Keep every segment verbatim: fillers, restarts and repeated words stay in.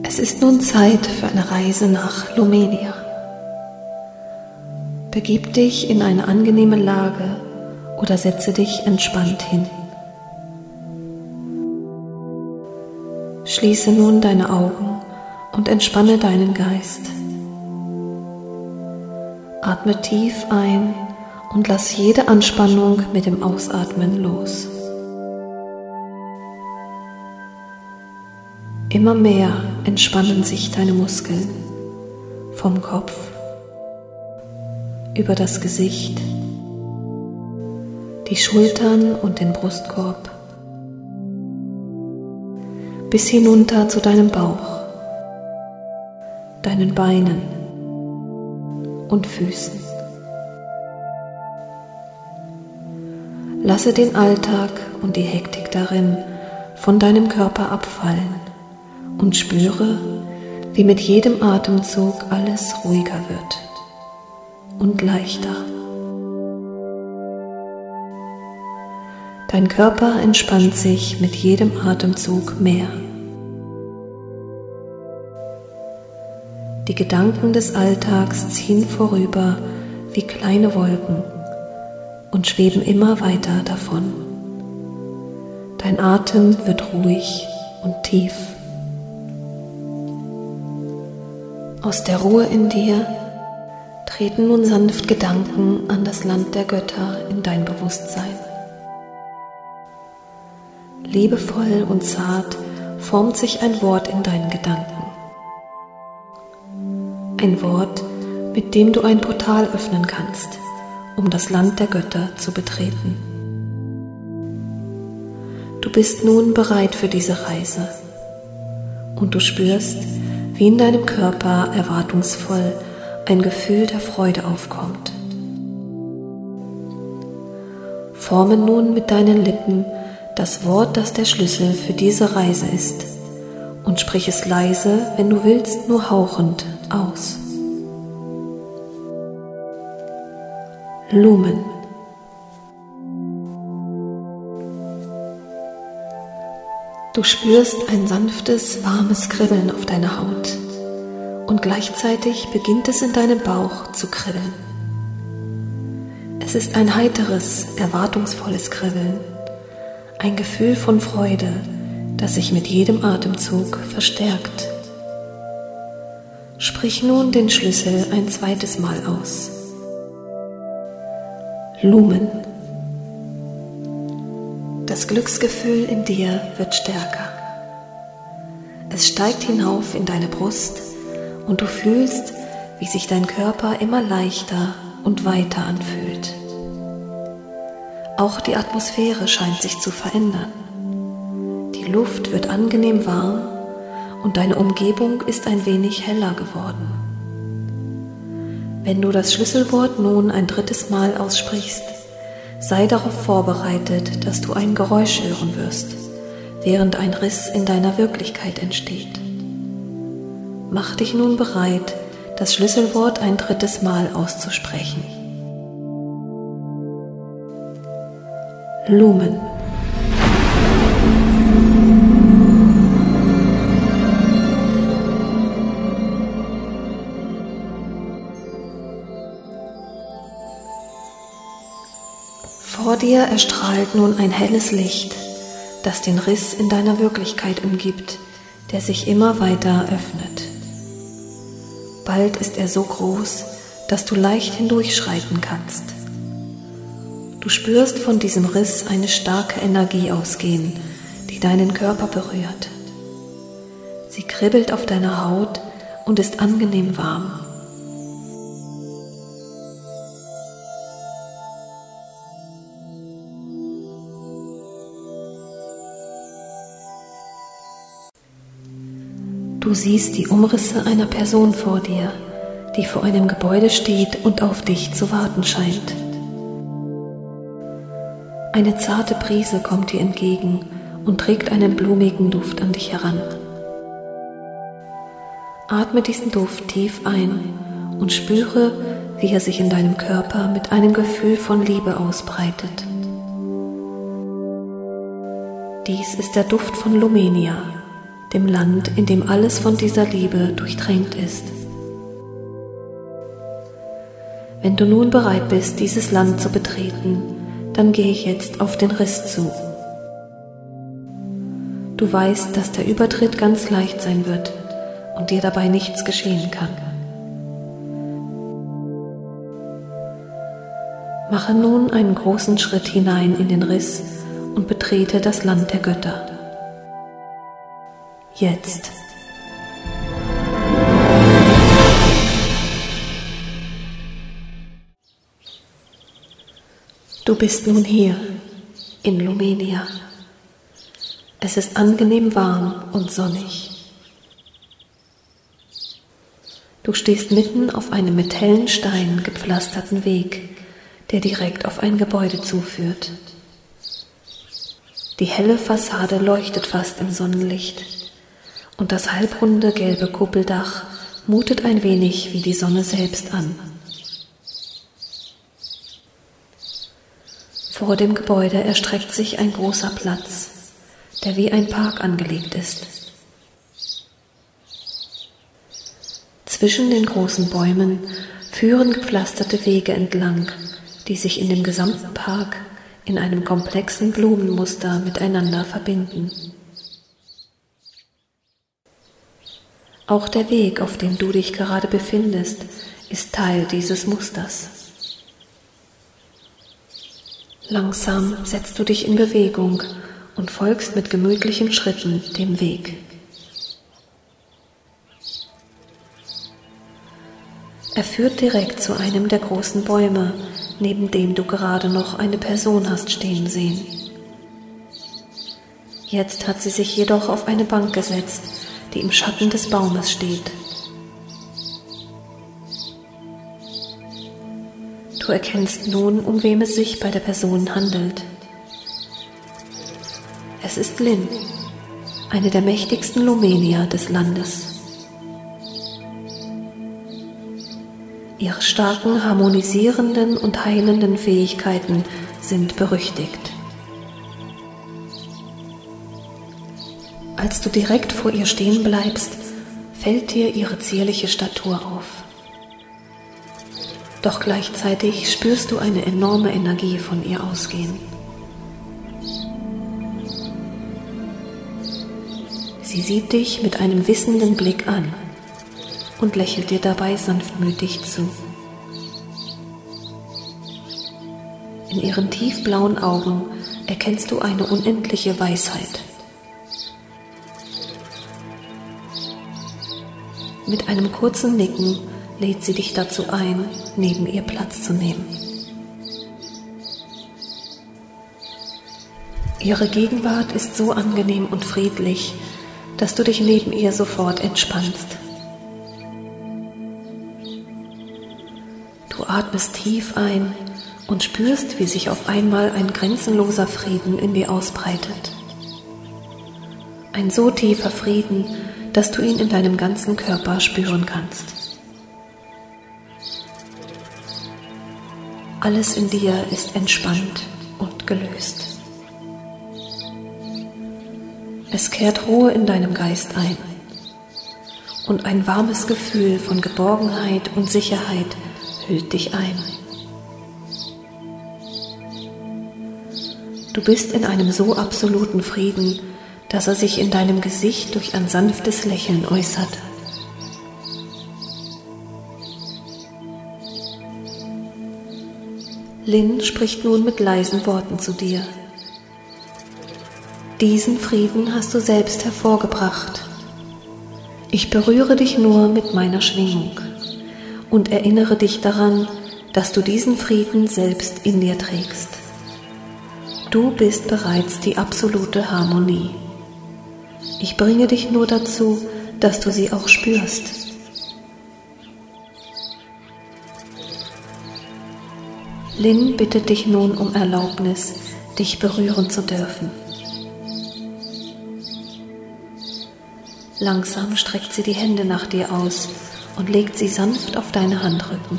Es ist nun Zeit für eine Reise nach Lumenia. Begib dich in eine angenehme Lage oder setze dich entspannt hin. Schließe nun deine Augen und entspanne deinen Geist. Atme tief ein und lass jede Anspannung mit dem Ausatmen los. Immer mehr entspannen sich deine Muskeln vom Kopf über das Gesicht, die Schultern und den Brustkorb bis hinunter zu deinem Bauch, deinen Beinen und Füßen. Lasse den Alltag und die Hektik darin von deinem Körper abfallen und spüre, wie mit jedem Atemzug alles ruhiger wird und leichter. Dein Körper entspannt sich mit jedem Atemzug mehr. Die Gedanken des Alltags ziehen vorüber wie kleine Wolken und schweben immer weiter davon. Dein Atem wird ruhig und tief. Aus der Ruhe in dir treten nun sanft Gedanken an das Land der Götter in dein Bewusstsein. Liebevoll und zart formt sich ein Wort in deinen Gedanken. Ein Wort, mit dem du ein Portal öffnen kannst, um das Land der Götter zu betreten. Du bist nun bereit für diese Reise und du spürst, wie in deinem Körper erwartungsvoll ein Gefühl der Freude aufkommt. Forme nun mit deinen Lippen das Wort, das der Schlüssel für diese Reise ist, und sprich es leise, wenn du willst, nur hauchend aus. Lumen. Du spürst ein sanftes, warmes Kribbeln auf deiner Haut und gleichzeitig beginnt es in deinem Bauch zu kribbeln. Es ist ein heiteres, erwartungsvolles Kribbeln, ein Gefühl von Freude, das sich mit jedem Atemzug verstärkt. Sprich nun den Schlüssel ein zweites Mal aus. Lumen. Das Glücksgefühl in dir wird stärker. Es steigt hinauf in deine Brust und du fühlst, wie sich dein Körper immer leichter und weiter anfühlt. Auch die Atmosphäre scheint sich zu verändern. Die Luft wird angenehm warm und deine Umgebung ist ein wenig heller geworden. Wenn du das Schlüsselwort nun ein drittes Mal aussprichst, sei darauf vorbereitet, dass du ein Geräusch hören wirst, während ein Riss in deiner Wirklichkeit entsteht. Mach dich nun bereit, das Schlüsselwort ein drittes Mal auszusprechen. Lumen. Vor dir erstrahlt nun ein helles Licht, das den Riss in deiner Wirklichkeit umgibt, der sich immer weiter öffnet. Bald ist er so groß, dass du leicht hindurchschreiten kannst. Du spürst von diesem Riss eine starke Energie ausgehen, die deinen Körper berührt. Sie kribbelt auf deiner Haut und ist angenehm warm. Du siehst die Umrisse einer Person vor dir, die vor einem Gebäude steht und auf dich zu warten scheint. Eine zarte Brise kommt dir entgegen und trägt einen blumigen Duft an dich heran. Atme diesen Duft tief ein und spüre, wie er sich in deinem Körper mit einem Gefühl von Liebe ausbreitet. Dies ist der Duft von Lumenia, dem Land, in dem alles von dieser Liebe durchtränkt ist. Wenn du nun bereit bist, dieses Land zu betreten, dann gehe jetzt auf den Riss zu. Du weißt, dass der Übertritt ganz leicht sein wird und dir dabei nichts geschehen kann. Mache nun einen großen Schritt hinein in den Riss und betrete das Land der Götter. Jetzt. Du bist nun hier, in Lumenia. Es ist angenehm warm und sonnig. Du stehst mitten auf einem mit hellen Steinen gepflasterten Weg, der direkt auf ein Gebäude zuführt. Die helle Fassade leuchtet fast im Sonnenlicht und das halbrunde gelbe Kuppeldach mutet ein wenig wie die Sonne selbst an. Vor dem Gebäude erstreckt sich ein großer Platz, der wie ein Park angelegt ist. Zwischen den großen Bäumen führen gepflasterte Wege entlang, die sich in dem gesamten Park in einem komplexen Blumenmuster miteinander verbinden. Auch der Weg, auf dem du dich gerade befindest, ist Teil dieses Musters. Langsam setzt du dich in Bewegung und folgst mit gemütlichen Schritten dem Weg. Er führt direkt zu einem der großen Bäume, neben dem du gerade noch eine Person hast stehen sehen. Jetzt hat sie sich jedoch auf eine Bank gesetzt, die im Schatten des Baumes steht. Du erkennst nun, um wem es sich bei der Person handelt. Es ist Lynn, eine der mächtigsten Lumenier des Landes. Ihre starken, harmonisierenden und heilenden Fähigkeiten sind berüchtigt. Als du direkt vor ihr stehen bleibst, fällt dir ihre zierliche Statur auf. Doch gleichzeitig spürst du eine enorme Energie von ihr ausgehen. Sie sieht dich mit einem wissenden Blick an und lächelt dir dabei sanftmütig zu. In ihren tiefblauen Augen erkennst du eine unendliche Weisheit. Mit einem kurzen Nicken lädt sie dich dazu ein, neben ihr Platz zu nehmen. Ihre Gegenwart ist so angenehm und friedlich, dass du dich neben ihr sofort entspannst. Du atmest tief ein und spürst, wie sich auf einmal ein grenzenloser Frieden in dir ausbreitet. Ein so tiefer Frieden, dass du ihn in deinem ganzen Körper spüren kannst. Alles in dir ist entspannt und gelöst. Es kehrt Ruhe in deinem Geist ein und ein warmes Gefühl von Geborgenheit und Sicherheit hüllt dich ein. Du bist in einem so absoluten Frieden, dass er sich in deinem Gesicht durch ein sanftes Lächeln äußert. Lynn spricht nun mit leisen Worten zu dir. Diesen Frieden hast du selbst hervorgebracht. Ich berühre dich nur mit meiner Schwingung und erinnere dich daran, dass du diesen Frieden selbst in dir trägst. Du bist bereits die absolute Harmonie. Ich bringe dich nur dazu, dass du sie auch spürst. Lynn bittet dich nun um Erlaubnis, dich berühren zu dürfen. Langsam streckt sie die Hände nach dir aus und legt sie sanft auf deine Handrücken.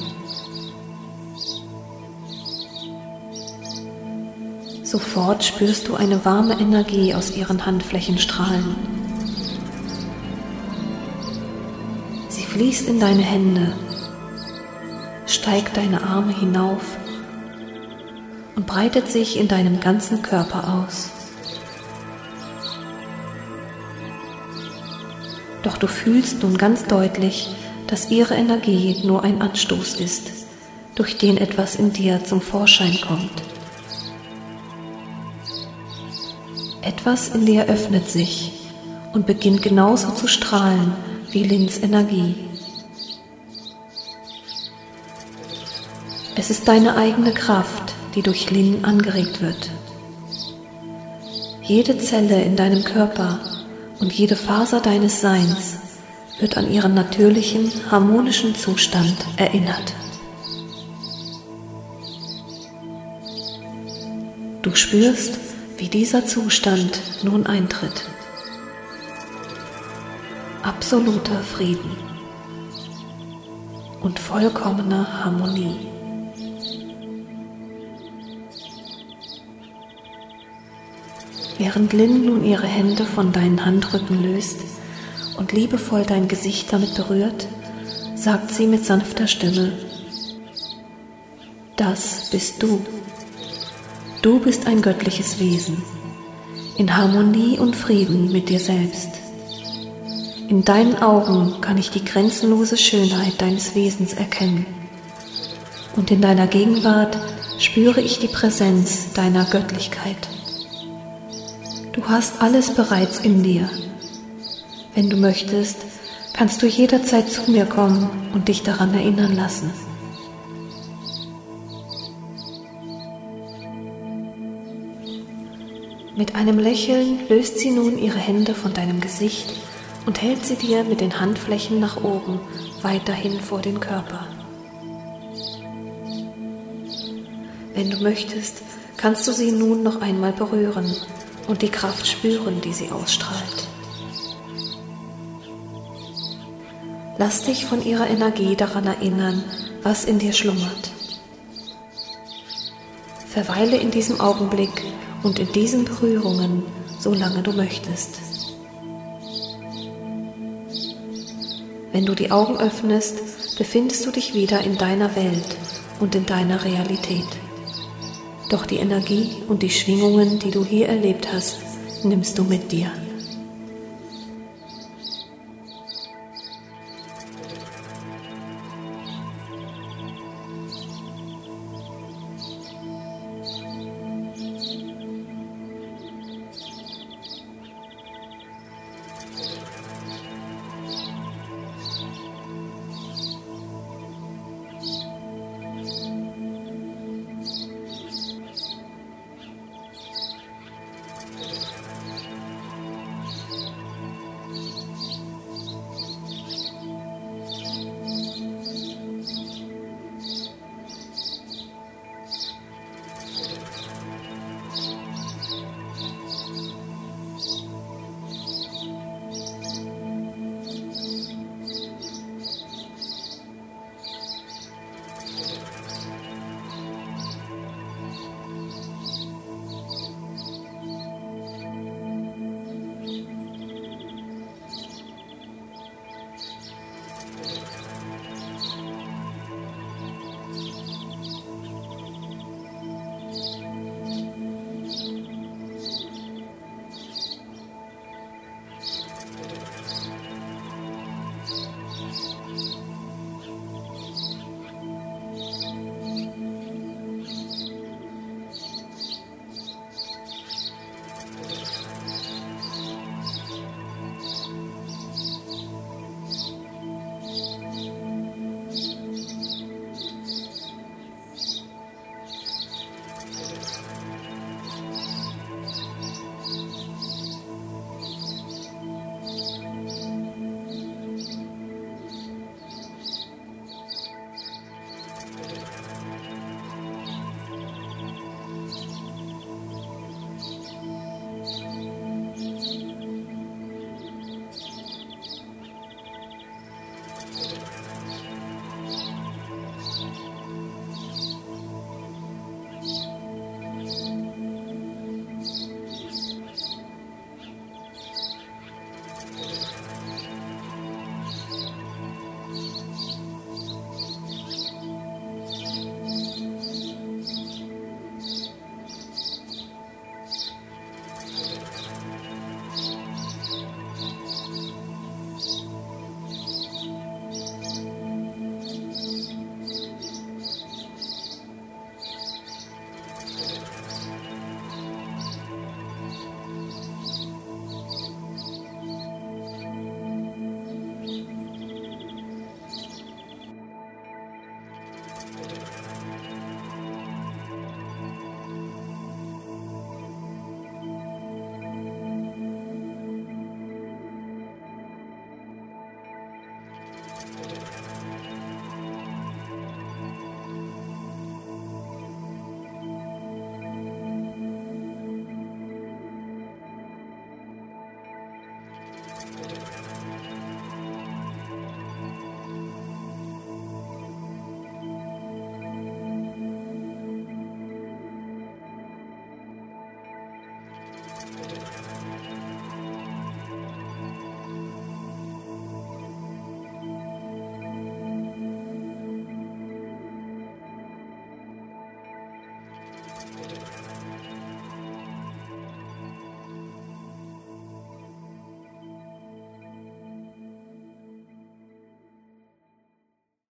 Sofort spürst du eine warme Energie aus ihren Handflächen strahlen. fließt in deine Hände, steigt deine Arme hinauf und breitet sich in deinem ganzen Körper aus. Doch du fühlst nun ganz deutlich, dass ihre Energie nur ein Anstoß ist, durch den etwas in dir zum Vorschein kommt. Etwas in dir öffnet sich und beginnt genauso zu strahlen wie Lins Energie. Es ist deine eigene Kraft, die durch Lin angeregt wird. Jede Zelle in deinem Körper und jede Faser deines Seins wird an ihren natürlichen, harmonischen Zustand erinnert. Du spürst, wie dieser Zustand nun eintritt. Absoluter Frieden und vollkommene Harmonie. Während Lin nun ihre Hände von deinen Handrücken löst und liebevoll dein Gesicht damit berührt, sagt sie mit sanfter Stimme: Das bist du. Du bist ein göttliches Wesen, in Harmonie und Frieden mit dir selbst. In deinen Augen kann ich die grenzenlose Schönheit deines Wesens erkennen. Und in deiner Gegenwart spüre ich die Präsenz deiner Göttlichkeit. Du hast alles bereits in dir. Wenn du möchtest, kannst du jederzeit zu mir kommen und dich daran erinnern lassen. Mit einem Lächeln löst sie nun ihre Hände von deinem Gesicht und hält sie dir mit den Handflächen nach oben weiterhin vor den Körper. Wenn du möchtest, kannst du sie nun noch einmal berühren und die Kraft spüren, die sie ausstrahlt. Lass dich von ihrer Energie daran erinnern, was in dir schlummert. Verweile in diesem Augenblick und in diesen Berührungen, solange du möchtest. Wenn du die Augen öffnest, befindest du dich wieder in deiner Welt und in deiner Realität. Doch die Energie und die Schwingungen, die du hier erlebt hast, nimmst du mit dir.